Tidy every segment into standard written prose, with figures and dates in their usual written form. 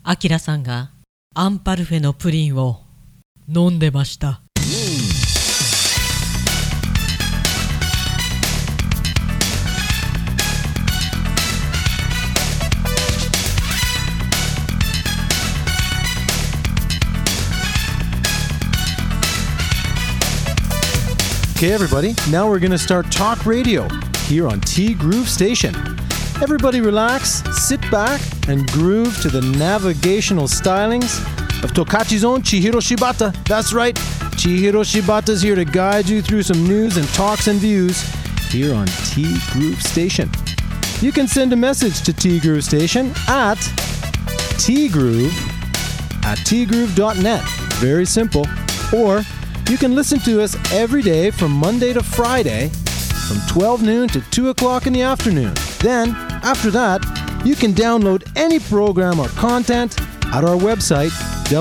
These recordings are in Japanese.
アキラさんがアンパルフェのプリンを飲んでました。 Okay, everybody, now we're going to start talk radio here on T Groove Station. Everybody relax, sit back, and groove to the navigational stylings of Tokachi's own Chihiro Shibata. That's right, Chihiro Shibata's here to guide you through some news and talks and views here on T Groove Station. You can send a message to T Groove Station at tgroove@tgroove.net. Very simple. Or you can listen to us every day from Monday to Friday from 12 noon to 2 o'clock in the afternoon. Then, after that, you can download any program or content at our website,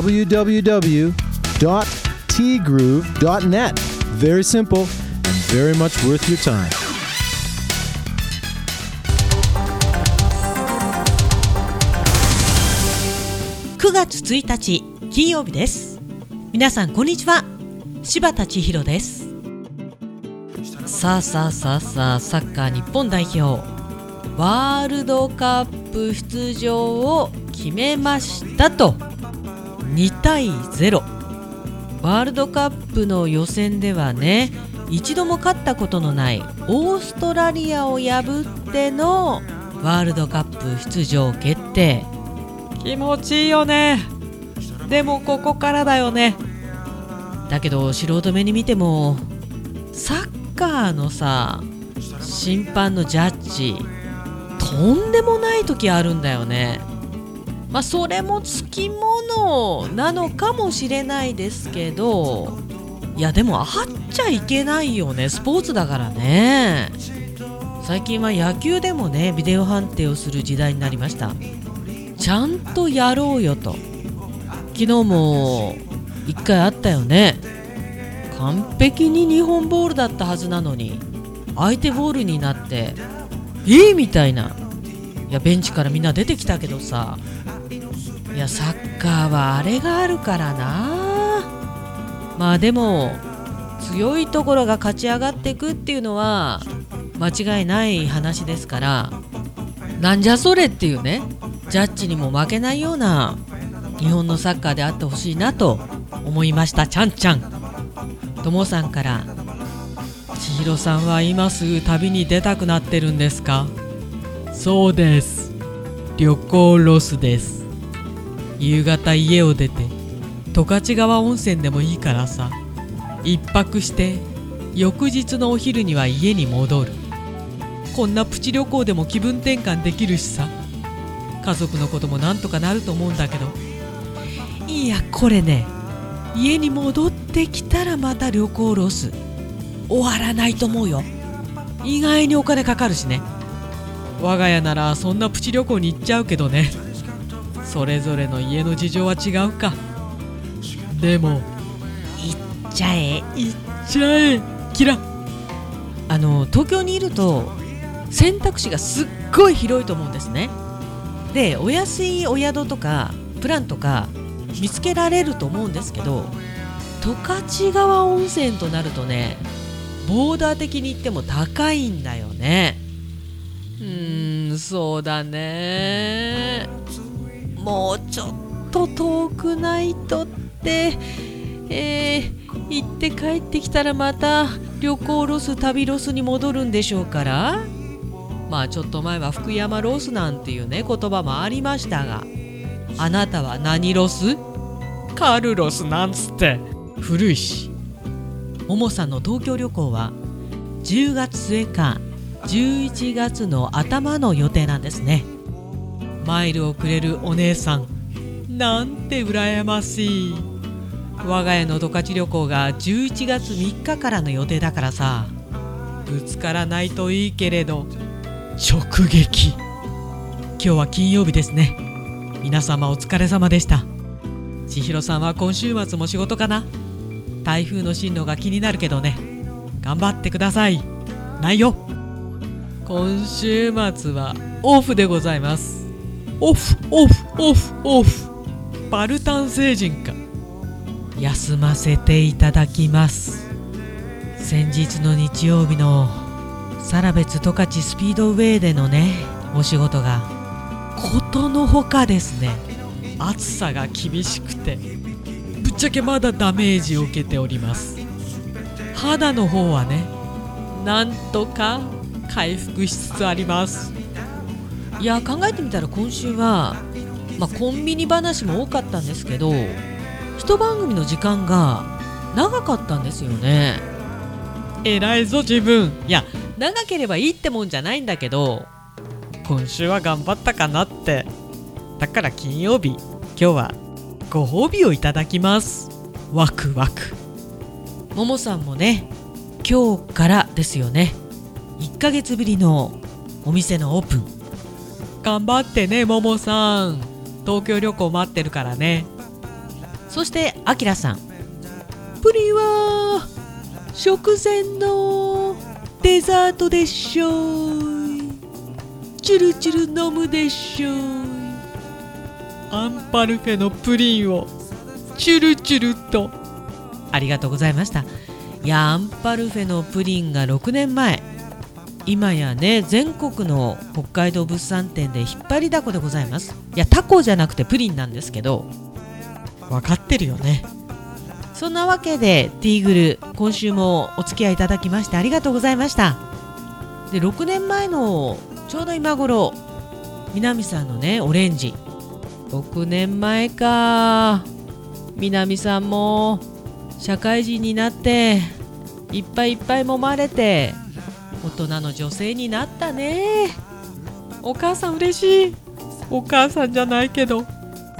www.tgroove.net. Very simple and very much worth your time. 9月1日金曜日です。皆さんこんにちは。柴田千尋です。さあサッカー日本代表ワールドカップ出場を決めましたと。2対0。ワールドカップの予選ではね、一度も勝ったことのないオーストラリアを破ってのワールドカップ出場決定。気持ちいいよね。でもここからだよね。だけど素人目に見てもサッカーのさ、審判のジャッジとんでもない時あるんだよね。それもつきものなのかもしれないですけど、いやでもあっちゃいけないよね。スポーツだからね。最近は野球でもね、ビデオ判定をする時代になりました。ちゃんとやろうよと。昨日も1回あったよね。完璧に日本ボールだったはずなのに相手ボールになってみたいな。いやベンチからみんな出てきたけどさ、いやサッカーはあれがあるからな。でも強いところが勝ち上がっていくっていうのは間違いない話ですから、なんじゃそれっていうね、ジャッジにも負けないような日本のサッカーであってほしいなと思いました。ちゃんちゃんともさんから、千尋さんは今すぐ旅に出たくなってるんですか？そうです、旅行ロスです。夕方家を出て十勝川温泉でもいいからさ、一泊して翌日のお昼には家に戻る。こんなプチ旅行でも気分転換できるしさ、家族のこともなんとかなると思うんだけど、いやこれね、家に戻ってきたらまた旅行ロス終わらないと思うよ。意外にお金かかるしね。我が家ならそんなプチ旅行に行っちゃうけどね。それぞれの家の事情は違うか。でも行っちゃえキラ。東京にいると選択肢がすっごい広いと思うんですね。でお安いお宿とかプランとか見つけられると思うんですけど、十勝川温泉となるとね、ボーダー的に言っても高いんだよね。そうだね。もうちょっと遠くないとって、行って帰ってきたらまた旅行ロス旅ロスに戻るんでしょうから、ちょっと前は福山ロスなんていうね言葉もありましたが、あなたは何ロス？カルロスなんつって古いし。ももさんの東京旅行は10月末か11月の頭の予定なんですね。マイルをくれるお姉さんなんて羨ましい。我が家の十勝旅行が11月3日からの予定だからさ、ぶつからないといいけれど直撃。今日は金曜日ですね。皆様お疲れ様でした。千尋さんは今週末も仕事かな。台風の進路が気になるけどね、頑張ってください。ないよ。今週末はオフでございます。オフ。 バルタン星人か。休ませていただきます。先日の日曜日のサラベツ十勝スピードウェイでのねお仕事がことのほかですね、暑さが厳しくてぶっちゃけまだダメージを受けております。肌の方はねなんとか回復しつつあります。いや考えてみたら今週は、コンビニ話も多かったんですけど、一番組の時間が長かったんですよね。偉いぞ自分。いや長ければいいってもんじゃないんだけど、今週は頑張ったかなって。だから金曜日、今日はご褒美をいただきます。ワクワク。ももさんもね今日からですよね、1ヶ月ぶりのお店のオープン。頑張ってねももさん、東京旅行待ってるからね。そしてあきらさん、プリンは食前のデザートでしょう、チュルチュル飲むでしょう。アンパルフェのプリンをチュルチュルと。ありがとうございました。いやアンパルフェのプリンが6年前、今やね全国の北海道物産展で引っ張りだこでございます。いやタコじゃなくてプリンなんですけど、分かってるよね。そんなわけでティーグル、今週もお付き合いいただきましてありがとうございました。で6年前のちょうど今頃、南さんのねオレンジ、6年前か。南さんも社会人になっていっぱいいっぱい揉まれて大人の女性になったね。お母さん嬉しい。お母さんじゃないけど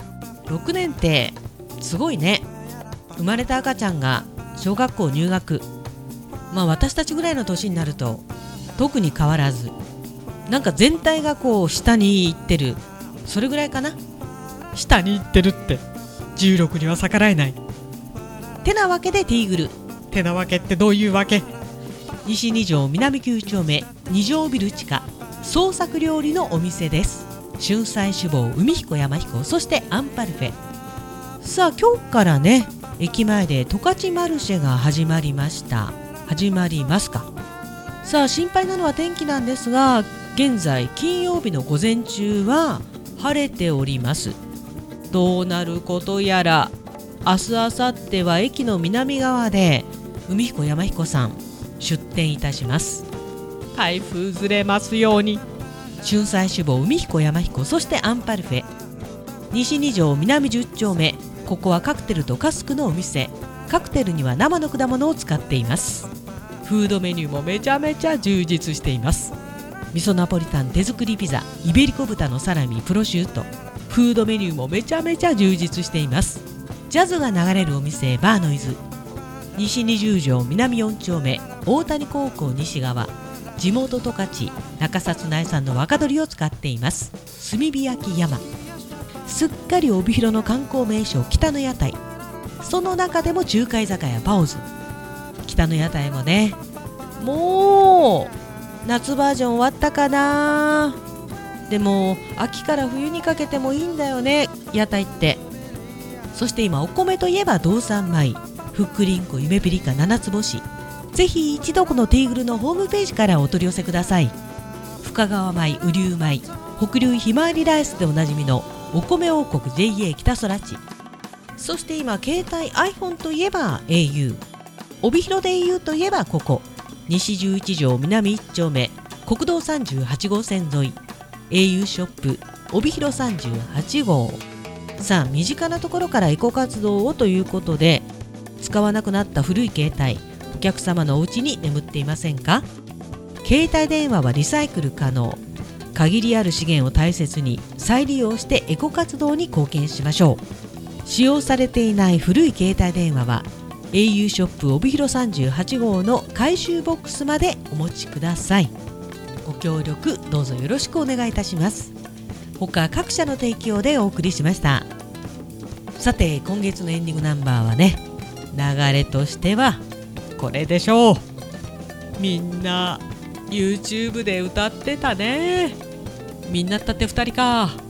6年ってすごいね。生まれた赤ちゃんが小学校入学、私たちぐらいの年になると特に変わらず、なんか全体がこう下に行ってる、それぐらいかな。下に行ってるって16には逆らえない。てなわけでティーグル、てなわけってどういうわけ。西2条南9丁目2条ビル地下創作料理のお店です。春菜志望、海彦山彦、そしてアンパルフェ。さあ今日からね駅前で十勝マルシェが始まりました。始まりますか。さあ心配なのは天気なんですが、現在金曜日の午前中は晴れております。どうなることやら。明日明後日は駅の南側で海彦山彦さん出店いたします。台風ずれますように。春菜志望、海彦山彦、そしてアンパルフェ。西2条南10丁目、ここはカクテルとカスクのお店。カクテルには生の果物を使っています。フードメニューもめちゃめちゃ充実しています。味噌ナポリタン、手作りピザ、イベリコ豚のサラミ、プロシュート。フードメニューもめちゃめちゃ充実しています。ジャズが流れるお店、バーノイズ。西20条南4丁目、大谷高校西側。地元十勝中札内産の若鶏を使っています。炭火焼き山。すっかり帯広の観光名所、北の屋台。その中でも中華居酒屋パオズ。北の屋台もね、もう夏バージョン終わったかな。でも秋から冬にかけてもいいんだよね、屋台って。そして今お米といえば道産米、ふっくりんこ、ゆめぴりか、七つ星。ぜひ一度このティーグルのホームページからお取り寄せください。深川米、雨竜米、北流ひまわりライスでおなじみのお米王国 JA 北空地。そして今携帯 iPhone といえば au、 帯広で au といえばここ西11条南1丁目国道38号線沿い au ショップ帯広38号。さあ身近なところからエコ活動をということで、使わなくなった古い携帯、お客様のお家に眠っていませんか。携帯電話はリサイクル可能。限りある資源を大切に再利用してエコ活動に貢献しましょう。使用されていない古い携帯電話は au ショップ帯広38号の回収ボックスまでお持ちください。ご協力どうぞよろしくお願いいたします。他各社の提供でお送りしました。さて今月のエンディングナンバーはね、流れとしてはこれでしょう。みんな YouTube で歌ってたね。みんなったって2人か。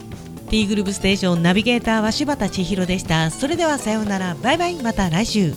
T グループステーションナビゲーターは柴田千尋でした。それではさようなら、バイバイ、また来週。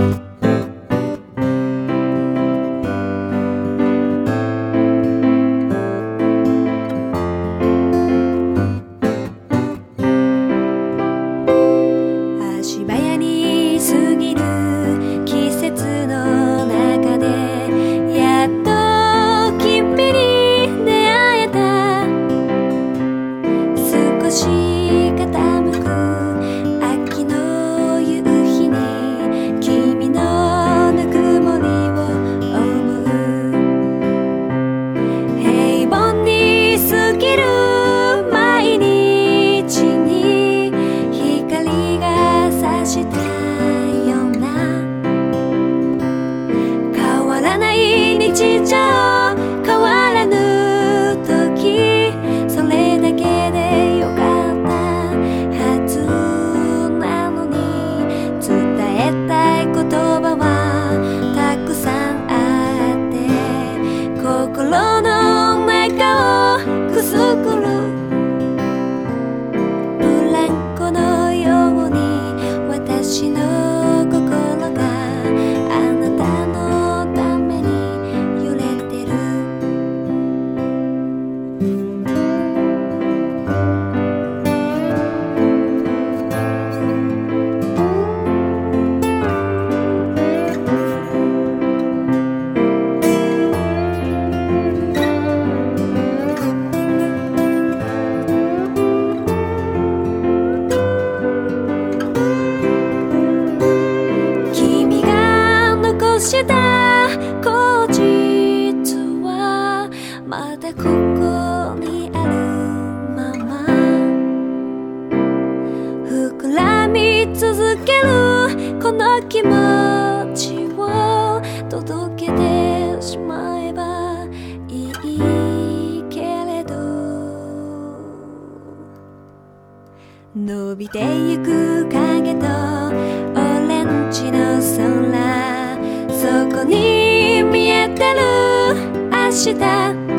気持ちを届けてしまえばいいけれど、伸びてゆく影とオレンジの空、そこに見えてる明日